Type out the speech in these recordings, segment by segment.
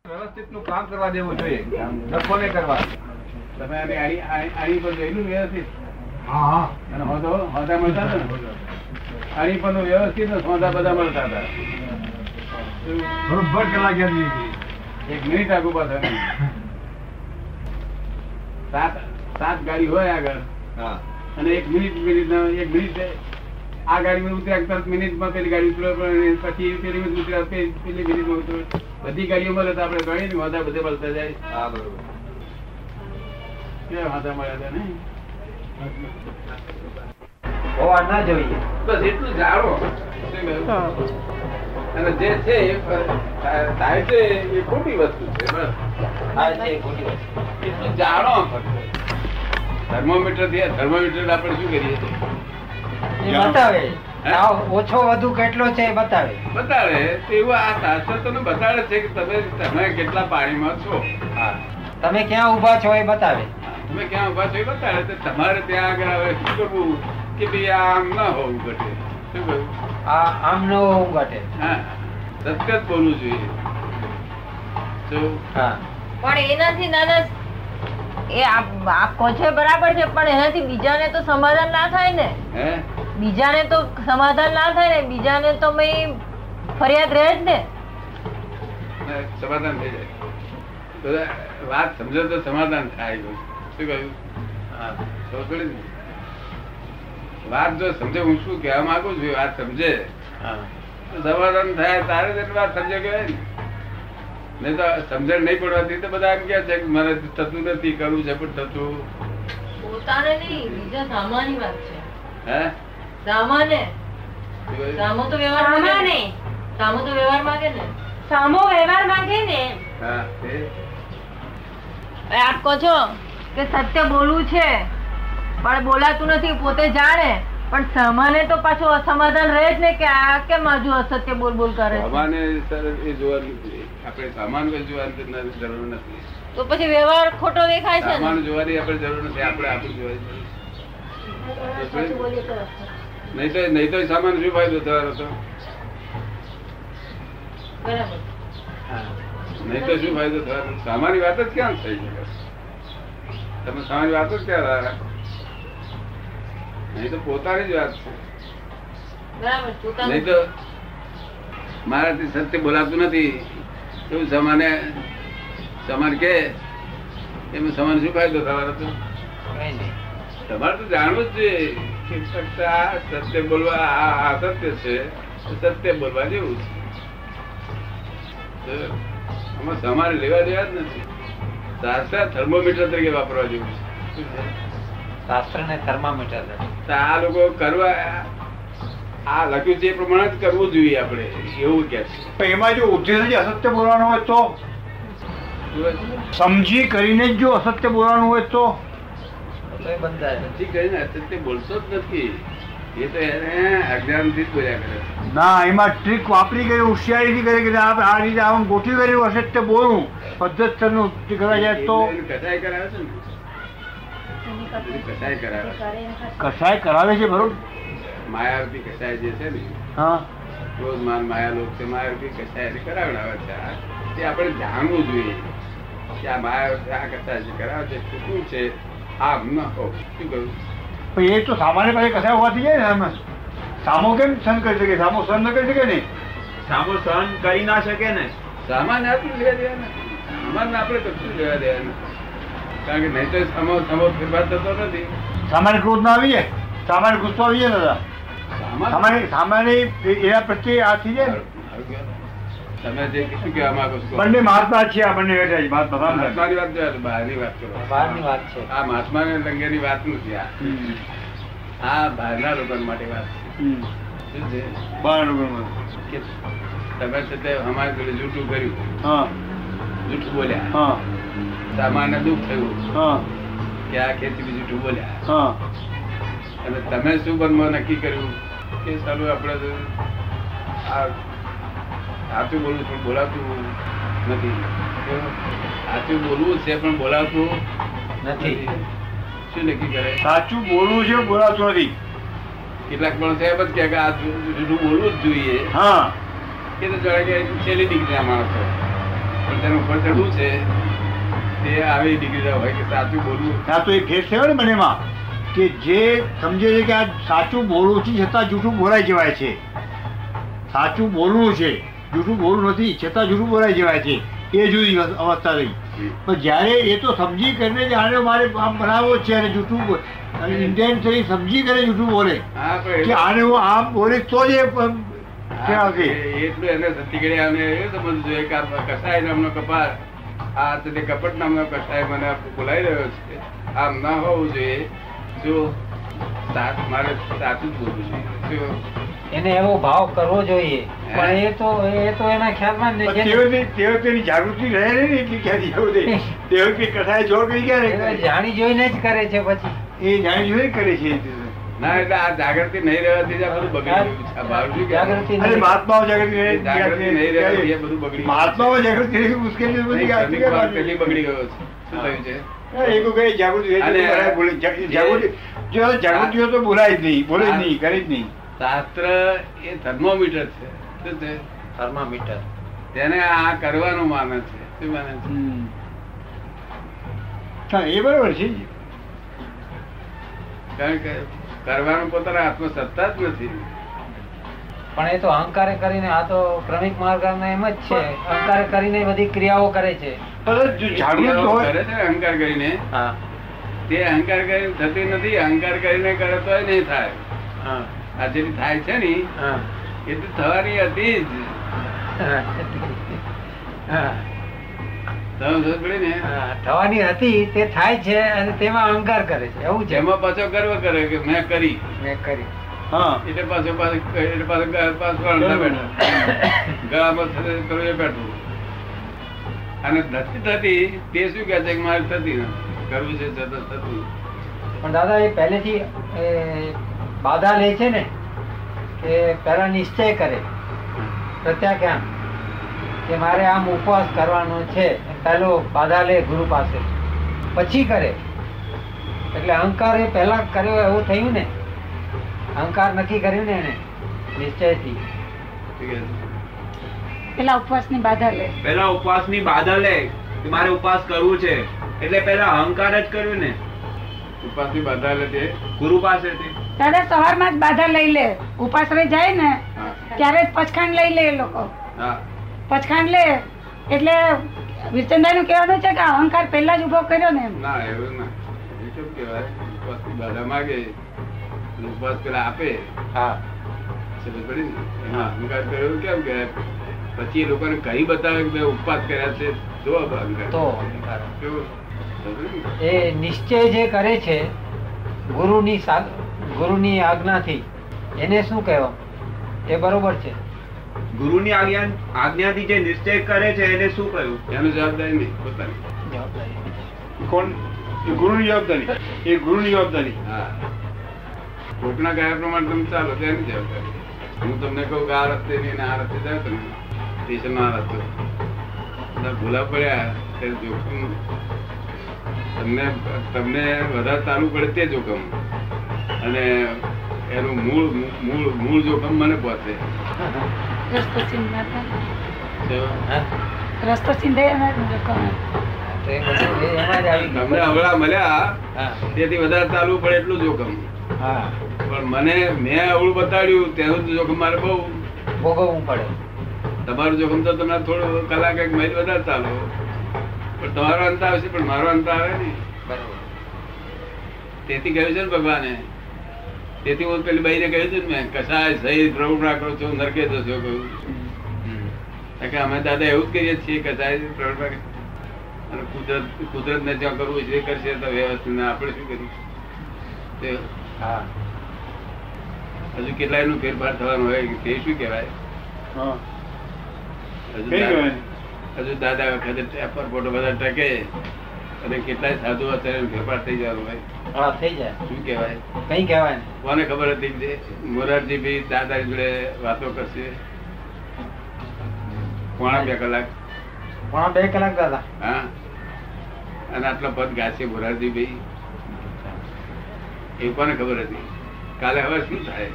વ્યવસ્થિત નું કામ કરવા દેવું જોઈએ, નફો નહીં કરવા. તમે આણી પર જોયેલું વ્યવસ્થિત? અને હોદા મળતા હતા ને, આણી પર વ્યવસ્થિત હોદા બધા મળતા હતા. બરોબર કલાક યાદ એક મિનિટ આગુ પાછળ સાત ગાડી હોય આગળ, અને એક મિનિટ આ ગાડીમાં ઉતર્યા તરત મિનિટમાં પેલી ગાડી ઉતરે, પછી પેલી ઉતર્યા પેલી મિનિટમાં ઉતરે. બધી ગાડીઓ મળે તો આપણે ગણીએ ને હોદા બધે મળતા જાય. હા બરોબર. કેવા હોદા મળ્યા હતા ને? હોવા ના જોઈએ, બસ એટલું જાણો. અને જે છે એ થાય છે એ ખોટી વસ્તુ છે. બસ એટલું જાણો. થર્મોમીટર થી થર્મોમીટર આપણે શું કરીએ છીએ? બતાવે ઓછો વધુ કેટલો છે બતાવે. બતાવે તો એવું આ શાસ્ત્ર તમને બતાવે છે કે તમે કેટલા પાણીમાં છો, તમે ક્યાં ઉભા છો એ બતાવે. તમે ક્યાં ઉભા છો એ બતાવે. તો તમારે ત્યાં આગળ હવે શું કરવું કે ભાઈ આમ ના હોવું ઘટે. શું કહ્યું? આમ ન હોવું ઘટે. હા, સત્ય જ બોલવું જોઈએ. પણ એનાથી નાના એ આપ કહો છો બરાબર છે, પણ એનાથી બીજાને તો સમાધાન ના થાય ને. બીજાને તો સમાધાન ના થાય ને, બીજાને તો ફરિયાદ રહે જ ને. સમાધાન થઈ જાય. વાત સમજો તો સમાધાન થાય. શું કહ્યું? વાત જો સમજે, હું શું કહેવા માંગુ છું, વાત સમજે સમાધાન થાય તારે જ વાત સમજે કહેવાય ને. નહીં તો સમજણ નહીં પડવાથી તો બધા એમ કે છે કે મારે થતું નથી, કરવું છે પણ થતું પોતાને નહીં, બીજા સામાની વાત છે. હે સામાને સામો તો વ્યવહાર માંગે ને. સામો તો વ્યવહાર માંગે ને. સામો વ્યવહાર માંગે ને. હા, આપ કહો છો કે સત્ય બોલવું છે પણ બોલાતું નથી, પોતે જાણે, પણ સામાને તો પાછું અસમાધાન રહે જ ને કે આ કેમ આજુ અસત્ય બોલ બોલ કરે. સામાન એ જોવાનું નથી, આપણે સામાન જોવાની જરૂર નથી. તો પછી વ્યવહાર ખોટો દેખાય છે. સામાન જોવાની આપણે જરૂર નથી, આપણે આપણું જોવાનું. નહીં તો સામાન શું ફાયદો થવાનો હતો? બરાબર. નહીં તો શું ફાયદો થવાનો? સામાન્ય વાત જ ક્યાં થઈ શકે? તમે સામાન્ય વાત જ ક્યાં રહ્યા? નહીં તો પોતાની જ વાત છે. નહીં તો મારાથી સત્ય બોલાતું નથી એવું સમાન કે એમાં સમાન શું ફાયદો થવાનો હતો? તમારે તો જાણવું જ જોઈએ કે ફક્ત આ સત્ય બોલવા આ અસત્ય છે, સત્ય બોલવા જેવું છે. આમાં સમાન લેવા દેવા જ નથી. શાસ્ત્ર થર્મોમીટર તરીકે વાપરવા જેવું છે. શાસ્ત્ર ને થર્મોમીટર. આ લોકો કરવા આ લખ્યું છે એ પ્રમાણે જ કરવું જોઈએ આપણે, એવું કે છે. એમાં જો ઉદ્દેશ અસત્ય બોલવાનો હોય તો સમજી કરીને જ જો અસત્ય બોલવાનું હોય તો સમજી કરીને અસત્ય બોલતો જ નથી. એ તો એને અજ્ઞાન થી જ બોલ્યા કરે. ના, એમાં ટ્રીક વાપરી ગઈ, હોશિયારીથી કરી કે આ રીતે આમ ગોઠવી કર્યું અસત્ય બોલવું પદ્ધતિનું કરવા જાય તો કસાય કરાવે છે ને. કસાય કરાવે, કસાય કરાવે છે બરોબર. માયાવતી કસાય જે છે ને, હા, રોજ માયા લોક છે, માયાવતી કસાય કરાવડાવે છે. તે આપણે જાણવું જોઈએ કે આ માયાવતી આ કસાય જે કરાવે છે શું છે. આમ ન હો. શું કહ્યું? પણ એ તો સામાન્ય પાસે કસાય હોવાથી જાય ને. એમ સામો કેમ સહન કરી શકે? સામો સહન ન કરી શકે ને. સામો સહન કરી ના શકે ને. સામાન્ય આપણું લેવા દેવા નથી. સામાન્ય આપણે કશું લેવા દેવા નથી. કારણ કે નહીં તો સમો ફેરફાર થતો નથી. સામાન્ય ક્રોધ ના આવી જાય, સામાન્ય ગુસ્સો આવી જાય દાદા. સામાન્ય એના પ્રત્યે આ થઈ જાય. તમે જે શું કહેવા માંગો છો? બંને મહાત્મા છે, આ બંને બેઠા છે. મહાત્માની વાત જો બહારની વાત કરો. બહારની વાત છે. આ મહાત્મા ને લંગેની વાત નથી. આ બહારના લોકો માટે વાત છે. શું છે? કે તમે છતાં અમારે જોડે જૂઠું કર્યું, જૂઠું બોલ્યા, સામાન્ય દુઃખ થયું કે આ ખેતી જૂઠું બોલ્યા, અને તમે શું બનવા નક્કી કર્યું કે સારું આપણે સાચું બોલવું પણ બોલાતું નથી. સાચું બોલવું છે પણ બોલાતું નથી. શું નક્કી કરે? સાચું બોલવું છે, બોલાતું નથી. કેટલાક પણ સાહેબ જ કે આ જૂઠું બોલવું જ જોઈએ. હા, એ તો જરા કે છેલ્લી ડિગ્રીના માણસો પણ તેનું ઉપર ચડવું છે તે આવી ડિગ્રી હોય કે સાચું બોલવું. આ તો એ ફેર થયો ને મનેમાં કે જે સમજે છે કે આ સાચું બોલવું છે છતાં જૂઠું બોલાઈ જવાય છે. સાચું બોલવું છે, જૂઠું બોલવું નથી છતાં જૂઠું બોલાઈ જવાય છે, એ જુદી અવસ્થા રહી. પણ જ્યારે એ તો સમજી કરીને જ આને મારે આમ બનાવવો છે અને જૂઠું ઇન્ટેન્શનલી સમજી કરીને જૂઠું બોલે કે આને હું આમ બોલીશ તો જ એટલું એને સતીગડે આને એ સમજવું જોઈએ કે કસાય નામનો કપાર આ તે કપટ નામનો કસાય મને બોલાઈ રહ્યો છે, આમ ના હોવું જોઈએ. જો મારે સાચું જ બોલવું જોઈએ, એને એવો ભાવ કરવો જોઈએ. પણ એ તો એના ખ્યાલમાં તેની જાગૃતિ રહે ને એટલી ક્યાંથી જવું દે તે કસાય જોર કરી ક્યારે જાણી જોઈને જ કરે છે. પછી એ જાણી જોઈને કરે છે. ના એટલે આ જાગૃતિ નહીં રહેવાથી આ બધું બગડી ગયું. મહાત્માઓ જાગૃતિ નહીં રહેવાથી એ બધું બગડી. મહાત્માઓ જાગૃતિ રહેવી મુશ્કેલી પહેલી બગડી ગયો છે. શું થયું છે? જાગૃતિ તો બોલાય જ નહીં, બોલે જ નહીં, કરી જ નહીં. શાસ્ત્ર એ થર્મોમીટર છે. શું છે? થર્મોમીટર. તેને આ કરવાનું માને છે. શું માને છે? એ બરોબર છે. કારણ કે કરવાનું પોતાના હાથમાં સત્તા જ નથી. પણ એ તો અહંકારે કરીને, આ તો ક્રમિક માર્ગ એમ જ છે, અહંકારે કરીને બધી ક્રિયાઓ કરે છે. અહંકાર કરીને તે અહંકાર કરીને થતી નથી. અહંકાર કરીને કરે તો નહીં થાય. આ જે થાય છે ને એ તો થવાની હતી જ. થવાની હતી તે થાય છે અને તેમાં અહંકાર કરે છે. એવું છે. એમાં પાછો ગર્વ કરે કે મેં કરી. એટલે પાછો ગળામાં બેઠું અને નથી થતી તે શું કે છે કે મારે થતી નથી, કરવું છે થતું. પણ દાદા એ પહેલેથી બાધા લે છે ને કે પહેલા નિશ્ચય કરે પ્રત્યાખ્યાન કે મારે આમ ઉપવાસ કરવાનો છે, પહેલો બાધા લે ગુરુ પાસે, પછી કરે. એટલે અહંકાર એ પહેલા કર્યો એવું થયું ને, અહંકાર નક્કી કર્યું ને એને નિશ્ચયથી. પેલા ઉપવાસની બાધા લે, પેલા ઉપવાસની બાધા લે કે મારે ઉપવાસ કરવું છે, એટલે પેલા અહંકાર જ કર્યું ને. ઉપવાસની બાધા લે તે ગુરુ પાસેથી. દાદા સવારમાં જ બાધા લઈ લે, ઉપાસ રહી જાય ને ત્યારે જ પચખાંડ લઈ લે એ લોકો. પચખાંડ લે એટલે વિરચંદાઈ નું કહેવાનું છે કે અહંકાર પહેલા જ ઉભો કર્યો ને એમ. ના એવું ના, એ કેમ કહેવાય? ઉપવાસની બાધા માગે, ઉપવાસ પેલા આપે. અહંકાર કર્યો કેમ કે પછી એ લોકોને કઈ બતાવે કે ઉપવાસ કર્યા છે તો અહંકાર. એ નિશ્ચય જે કરે છે ગુરુની આજ્ઞાથી, એને શું કહેવા? એ બરોબર છે. ગુરુની આજ્ઞાથી જે નિશ્ચય કરે છે એને શું કહ્યું? એનું જવાબદારી નહીં, પોતાની જવાબદારી. કોણ? ગુરુની જવાબદારી. એ ગુરુની જવાબદારી. હા, કોકના કયા પ્રમાણે તમે ચાલો તેની જવાબદારી. હું તમને કહું કે આ રસ્તે નહીં આ રસ્તે જાવ તમે સ્ટેશન આ રસ્તો ભૂલા પડ્યા ત્યારે જોખમ તમને વધારે ચાલુ પડે તે જોખમ, અને એનું મૂળ જોખમ મને પહોંચે. રસ્તો તમને હવળા મળ્યા તેથી વધારે ચાલવું પડે એટલું જોખમ. પણ મેં અવળું બતાડ્યું તેનું જોખમ મારે બહુ ભોગવવું પડે. તમારું જોખમ તો તમને થોડું કલાક એક મહિને વધારે ચાલો, પણ તમારો અંત આવશે પણ મારો અંત આવે નહીં. તેથી કહ્યું છે ને ભગવાને, તેથી હું પેલી બાઈને કહ્યું છું ને મેં કસાય સહી પ્રવૃત્તિ ના કરો છો નરકે જશો કહ્યું. અમે દાદા એવું જ કરીએ છીએ, કસાય પ્રવૃત્તિ અને કુદરત ને જ્યાં કરવું છે એ કરશે તો વ્યવસ્થિત આપણે શું કરીશું? હજુ કેટલાય નું ફેરફાર થવાનું હોય તે શું કહેવાય? હજુ દાદા વખતે ફોટો બધા ટકે અને કેટલાય સાધુ અત્યારે ફેરફાર થઈ જવાનું હોય. થઈ જાય. શું કહેવાય? કઈ કહેવાય? કોને ખબર હતી મોરારજી ભાઈ દાદા જોડે વાતો કરશે પોણા 2 કલાક. પોણા 2 કલાક દાદા. હા, અને આટલા પદ ગાશે મોરારજી ભાઈ, એ કોને ખબર હતી? કાલે હવે શું થાય?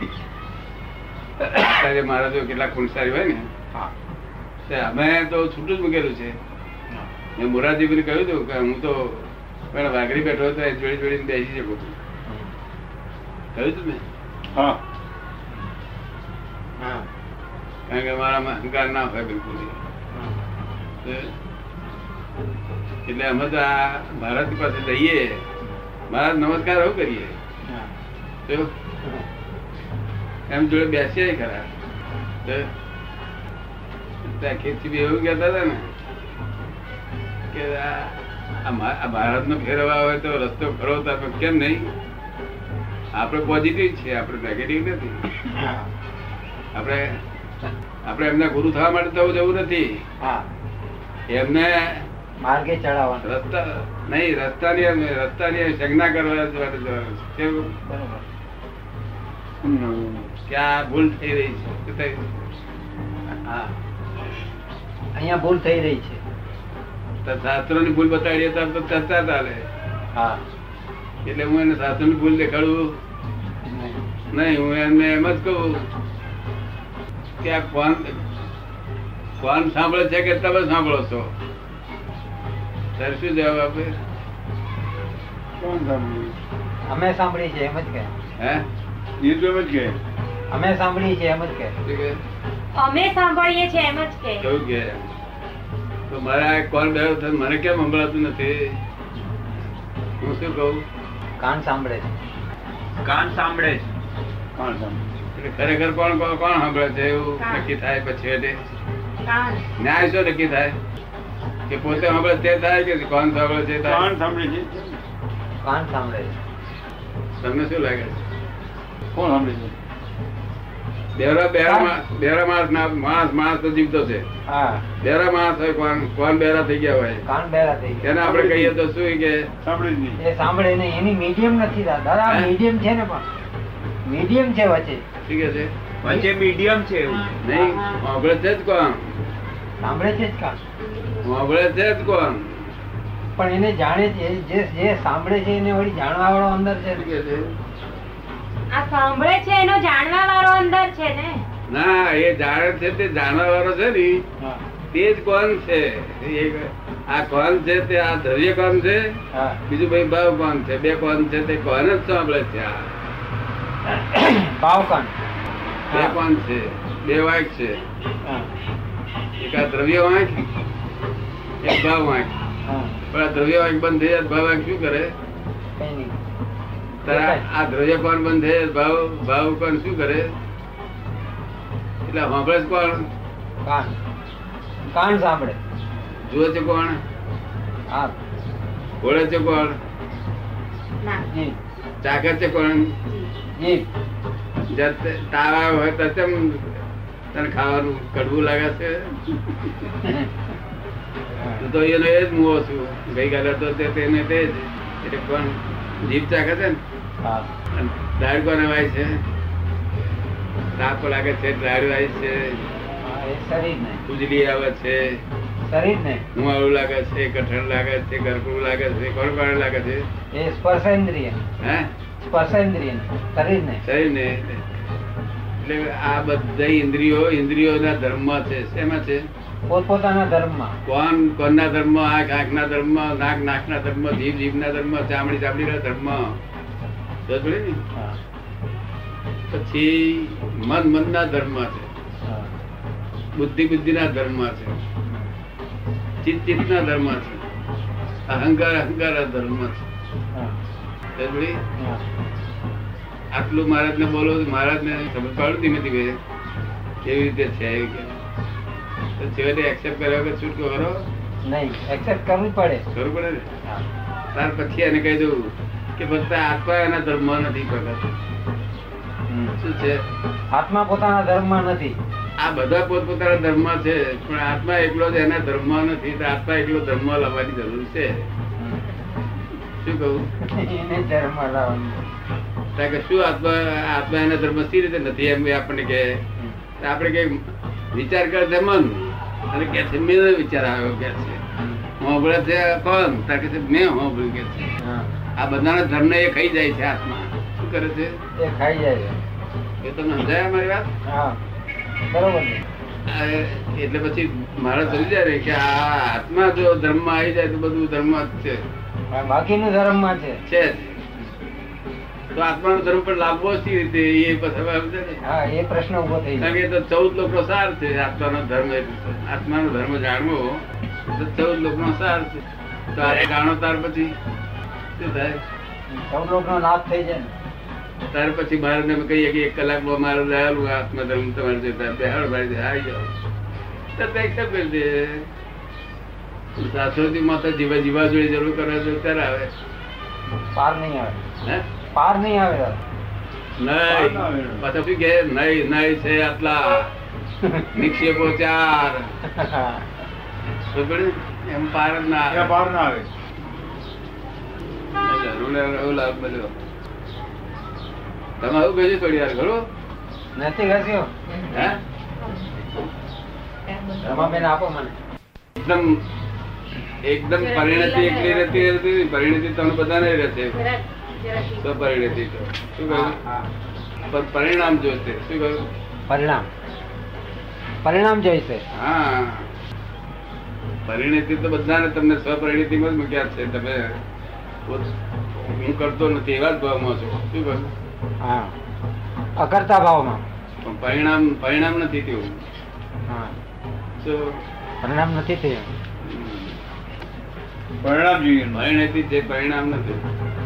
આચાર્ય મહારાજો કેટલાક ખૂણસારી હોય ને, અમે તો છૂટું જ મૂકેલું છે. મેં મોરારજીભાઈને કહ્યું હતું કે હું તો વાઘરી બેઠો હતો જોડી જોડીને બેસી શકું છું. કહ્યું હતું મેં. કારણ કે મારામાં અહંકાર ના હોય બિલકુલ. એટલે અમે તો આ ભારત પાસે જઈએ, મહારાજ નમસ્કાર આવું કરીએ, એમ જોડે બેસીએ ખરા. એવું કહેતા હતા ને કે આ ભારત નો ફેરવા હોય તો રસ્તો ખરો કેમ નહીં? આપણે પોઝિટિવ છીએ, આપણે નેગેટિવ નથી. આપણે એમના ગુરુ થવા માટે તો જવું નથી, એમને માર્ગે ચડાવવા રસ્તા નહીં, રસ્તાની સંજ્ઞા કરવા કેવું કે આ ભૂલ થઈ રહી છે. હા, અહીંયા ભૂલ થઈ રહી છે. શાસ્ત્રો ની ભૂલ બતાડીએ તો ચર્ચા ચાલે. હા, એટલે હું એને શાસ્ત્રો ની ભૂલ દેખાડું નહીં. હું એમને એમ જ કહું કે આ કોણ સાંભળે છે કે તમે સાંભળો છો? ત્યારે શું જવાબ આપે? અમે સાંભળી છે એમ જ કે. હે, એ તો એમ જ કે અમે સાંભળીએ છીએ એમ જ કે. અમે સાંભળીએ છીએ એમ જ કે. કેવું કે તો મારા કોણ બેઠો થયો મને કેમ સંભળાતું નથી? હું શું કહું? કાન સાંભળે છે. કાન સાંભળે છે. કોણ સાંભળે? ખરેખર કોણ કોણ સાંભળે છે એવું નક્કી થાય પછી ન્યાય શું નક્કી થાય? કે પોતે સાંભળે તે થાય કે કોણ સાંભળે છે? કોણ સાંભળે છે? કાન સાંભળે છે. તમને શું લાગે છે? કોણ સાંભળે છે? બેરા માણસ તો જીવતો છે. બેરા માણસ હોય કોણ બેરા થઈ ગયા હોય, કાન બેરા થઈ ગયા એને આપણે કહીએ તો શું કે સાંભળે જ નહીં. એ સાંભળે નહીં. એની મીડિયમ નથી દાદા, મીડિયમ છે ને, પણ મીડિયમ છે વચ્ચે. ઠીક છે, વચ્ચે મીડિયમ છે એવું નહીં. સાંભળે છે જ કોણ? સાંભળે છે જ કાન. સાંભળે છે જ કોણ? પણ એને જાણે છે જે સાંભળે છે એને વળી જાણવા વાળો અંદર છે. આ સાંભળે છે એનો જાણવા વાળો અંદર છે ને. ના, એ જાણે છે તે જાણવા વાળો છે ને તે જ કોણ છે. આ કોણ છે તે આ દ્રવ્ય કોણ છે, બીજું ભાઈ ભાવ કોણ છે. બે કોણ છે તે કોણ જ સાંભળે છે. આ ભાવ કાન બે કોણ છે, બે વાંક છે. એક આ દ્રવ્ય વાંક, એક ભાવ વાંક. પણ આ દ્રવ્ય વાંક બંધ થઈ જાય, ભાવ વાંક શું કરે? કઈ નહીં. આ દ્રવ્ય કોણ બંધ થઈ જાય, ભાવ કોણ શું કરે? એટલે સાંભળે છે કોણ? કાન. કાન સાંભળે. જુએ છે કોણ? હા. ઓળે છે કોણ? જી. ચાખે છે કોણ? જી. તાવ આવ્યો હોય તો કેમ તને ખાવાનું કડવું લાગે છે? તો એનો એ જ મુવો છું. ગઈકાલે તો તેને તે જ. એટલે કોણ જીભ ચાખે છે ને? દાળ કોને વાય છે? તાપ લાગે છે, દાળ વાય છે, ઉજળી આવે છે, મુવાળું લાગે છે, કઠણ લાગે છે, ગરકું લાગે છે. કોણ કોણ લાગે છે? એ સ્પર્શેન્દ્રિય. હે, સ્પર્શેન્દ્રિય શરીરને. શરીરને. એટલે આ બધા ઇન્દ્રિયોના ધર્મ છે. શેમાં છે? પોતપોતાના ધર્મમાં. કોણના ધર્મ? આંખના ધર્મ, નાકના ધર્મ, જીભના ધર્મ, ચામડીના ધર્મ. પછી મનના ધર્મ છે, બુદ્ધિના ધર્મ છે, ચિત્તના ધર્મ છે, અહંકાર ધર્મ છે. આટલું મહારાજ ને બોલો, મહારાજ ને ખબર પાડું ધીમે ધીમે કેવી રીતે છે. છેવટે એક્સેપ્ટ કર્યો કે છૂટકો કરો? નહીં, એક્સેપ્ટ કરવું પડે. કરવું પડે ને. ત્યાર પછી એને કહી દઉં કે ફક્ત આત્મા એના ધર્મ નથી. પ્રગટ શું છે? આત્મા પોતાના ધર્મમાં નથી. આ બધા પોતપોતાના ધર્મ છે, પણ આત્મા એકલો જ એના ધર્મ નથી. તો આત્મા એકલો ધર્મ લાવવાની જરૂર છે. શું કહું? એને ધર્મ લાવવાનું. કે શું આત્મા એના ધર્મ સી રીતે નથી એમ આપણને કે આપણે કઈ વિચાર કરે છે મન, અને કે છે મેં વિચાર આવ્યો કે છે હોંભળે છે કોણ? કે છે મેં હોંભળ્યું કે છે. આ બધાના ધર્મ એ ખાઈ જાય છે. આત્મા શું કરે છે? એ ખાઈ જાય છે. એ તમને સમજાય મારી વાત? હા, બરોબર છે. એટલે પછી મારે સમજી જાય કે આ આત્મા જો ધર્મ માં આવી જાય તો બધું ધર્મ જ છે, બાકીનું ધર્મ માં છે તો આત્માનો ધર્મ પણ લાભવો જ રીતે એ એ પ્રશ્ન ઉભો થઈ કારણ કે 14 લોકનો સાર છે આત્માનો ધર્મ. આત્માનો ધર્મ જાણવો તો 14 લોકનો સાર છે. તો આ જાણો ત્યાર પછી શું થાય? 14 લોકનો લાભ થઈ જાય. ત્યાર પછી બહાર ને કહીએ કે 1 કલાકમાં મારું રહેલું આત્મા ધર્મ તમારે જોતા બેહાડ ભાઈ આવી જાઓ તો એક્સેપ્ટ કરી દે. શાસ્ત્રોથી માતા જીવા જોડે જરૂર કરે તો ત્યારે આવે, પાર નહીં આવે. હે પાર નહીં આવે નહીં પછી કે નહીં છે આટલા નિક્ષેપો 4 એમ પાર ના આવે. લાભ મળ્યો. તમે આવું કહ્યું થોડી વાર ઘણું નથી ઘસ્યો. હે રમાબેન આપો મને. એકદમ પરિણતિ એકલી રહેતી પરિણતિ તમને બધા નહીં રહેશે. પરિણતિ તો શું કહ્યું? પણ પરિણામ જોઈશે. શું કહ્યું? પરિણામ જોઈશે. હા પરિણતિ તો બધાને તમને સ્વપરિણતિ માં જ મૂક્યા છે. તમે હું કરતો નથી એવા જ ભાવમાં છો. શું કહ્યું? હા અકર્તા ભાવમાં. પણ પરિણામ નથી થયું. હા શું પરિણામ નથી થયું? પરિણામ જોઈએ. પરિણતિ છે, પરિણામ નથી.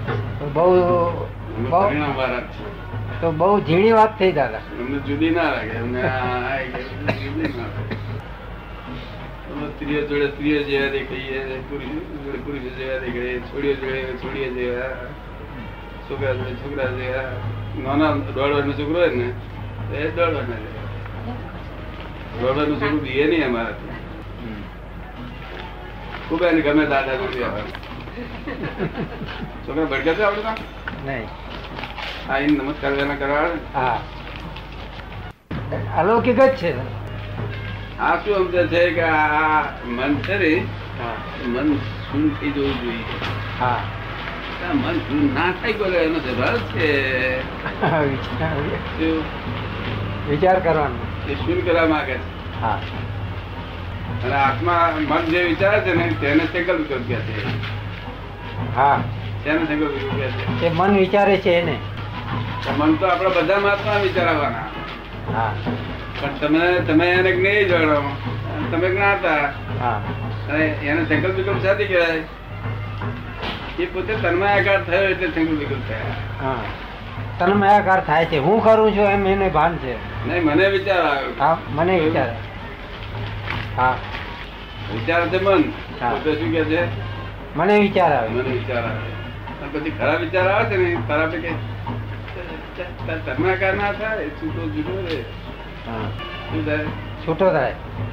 પરિણામ વાળા છે. તો બહુ ઝીણી વાત થઈ દાદા. અમને જુદી ના લાગે. અમને જુદી ના લાગે. સ્ત્રીઓ જોડે સ્ત્રીઓ જેવા દેખાઈએ, પુરુષો જોડે પુરુષો જેવા દેખાઈએ, છોડીઓ જોડે છોડીઓ જેવા, છોકરા જોડે છોકરા જેવા. નાના 1.5 વર્ષનો છોકરો હોય ને એ 1.5 વર્ષના જેવા. 1.5 વર્ષનું છોકરું દીએ નહીં અમારાથી. ખૂબ એને ગમે દાદા નથી આવવાનું. છોકરા ભડકે છે આવડું નહીં. હા એને નમસ્કાર કરવા. હા અલૌકિક જ છે. આ શું સમજે છે કે આ મન છે ને મન શૂન્ય થઈ જવું જોઈએ. હા મન શૂન્ય ના થઈ ગયો એનો જવાબ છે વિચાર કરવાનો. એ શૂન્ય કરવા માંગે છે. હા અને આત્મા મન જે વિચારે છે ને તેને સંકલ્પ વિકલ્પ કહે છે. હા તેને સંકલ્પ વિકલ્પ કહે છે. એ મન વિચારે છે એને. મન તો આપણા બધા મહાત્મા વિચારવાના. હા પણ તમે એને નહીં જાણો, તમે જ્ઞાતા. હા અને એને સંકલ્પ વિકલ્પ સાથી કહેવાય. એ પોતે તન્મયાકાર થયો એટલે સંકલ્પ વિકલ્પ થયા. હા તન્મયાકાર થાય છે. હું કરું છું એમ એને ભાન છે. નહીં મને વિચાર આવ્યો. હા મને વિચાર. હા વિચાર છે મન. હા. પોતે શું કે છે? મને વિચાર આવે. મને વિચાર આવે. અને પછી ખરાબ વિચાર આવે છે ને ખરાબ કે તન્મયાકાર ના થાય, છૂટો જુદો રહે. હા શું થાય? છૂટો થાય.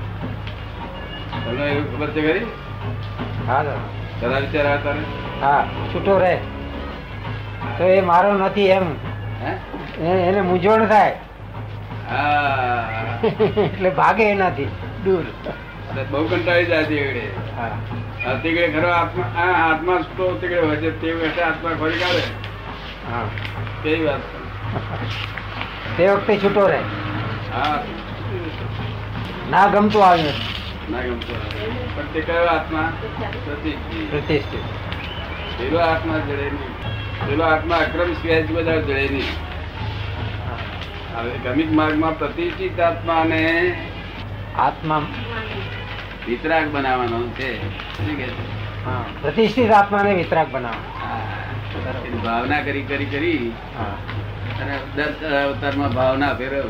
તમને એવું ખબર છે ખરી? હા દાદા. ખરા વિચાર આવે તારે? હા છૂટો રહે તો એ મારો નથી એમ. હે એને મૂંઝવણ થાય. હા એટલે ભાગે એનાથી દૂર. બહુ કંટાળી જાય છે. હા અતિગડે ખરો આત્મા તો અતિગડે હોય છે તે વખતે આત્મા ફરી કાઢે. હા કેવી વાત. તે વખતે છૂટો રહે. હા ના ગમતું આવ્યું ના ગમતો પણ તે કયો આત્મા? પ્રતિષ્ઠિત. પેલો આત્મા જડે નહીં. પેલો આત્મા અક્રમ સિવાય બધા જડે નહીં. હવે ગમિક માર્ગમાં પ્રતિષ્ઠિત આત્માને આત્મા વિતરાગ બનાવવાનો છે. શું કે છે? હા પ્રતિષ્ઠિત આત્માને વિતરાગ બનાવો. એની ભાવના કરી કરી કરી હા અને 10 અવતારમાં ભાવના ફેરવ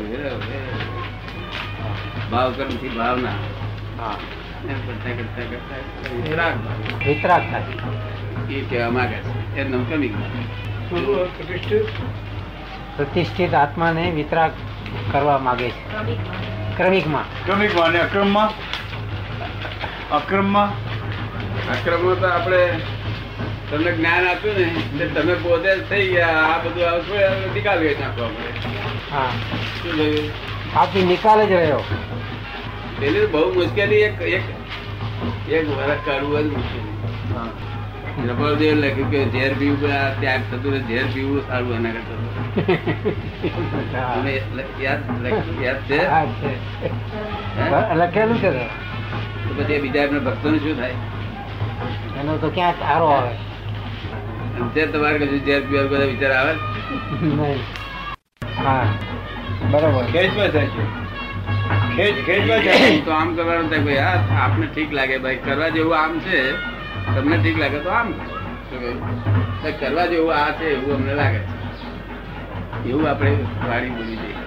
ભાવ કર્મથી ભાવના. હા એમ કરતા કરતા કરતા વિતરાગ વિતરાગ થાય. એ કહેવા માંગે છે. એમ નામ કમિક. પ્રતિષ્ઠિત આત્માને વિતરાગ કરવા માંગે છે. ક્રમિકમાં અને અક્રમમાં અક્રમમાં તો આપણે તમને જ્ઞાન આપ્યું ને એટલે તમે પોતે થઈ ગયા. આ બધું આવતું નિકાલ કરી નાખો આપણે. હા શું થયું? આપી નિકાલ જ રહ્યો. પેલી બહુ મુશ્કેલી એક વર્ષ કાઢવું જ મુશ્કેલી. રબરદેવ લખ્યું કે ઝેર પીવું ત્યાગ થતું ને ઝેર પીવું સારું એના કરતા લખેલું છે તો પછી બીજા એમના ભક્તો નું શું થાય? એનો તો ક્યાં સારો આવે તમારે કશું ઝેર પીવા બધા વિચાર આવે? હા બરોબર. ખેંચમાં થાય છે, તો આમ કરવાનું થાય ભાઈ, હા આપને ઠીક લાગે ભાઈ કરવા જેવું આમ છે, તમને ઠીક લાગે તો આમ કરવા જેવું આ છે એવું અમને લાગે છે, એવું આપણે વાણી બોલી જઈએ.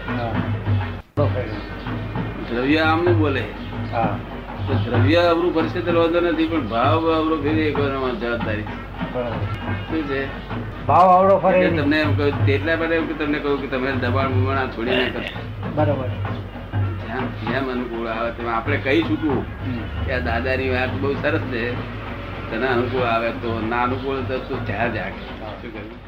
દ્રવ્ય આમ નું બોલે, દ્રવ્ય અવરું પડશે તો વાંધો નથી, પણ ભાવ અવરું ફેરી એક જવાબદારી શું છે? ભાવ આવડો ફરે તમને એમ કહ્યું તેટલા માટે એમ કે તમને કહ્યું કે તમે દબાણ બુબાણ છોડી ના કરો. બરોબર. જેમ અનુકૂળ આવે તેમ આપણે કહી છૂટવું કે આ દાદાની વાત બહુ સરસ છે, તને અનુકૂળ આવે તો ના અનુકૂળ તો તું જ્યાં જાગે શું કહ્યું?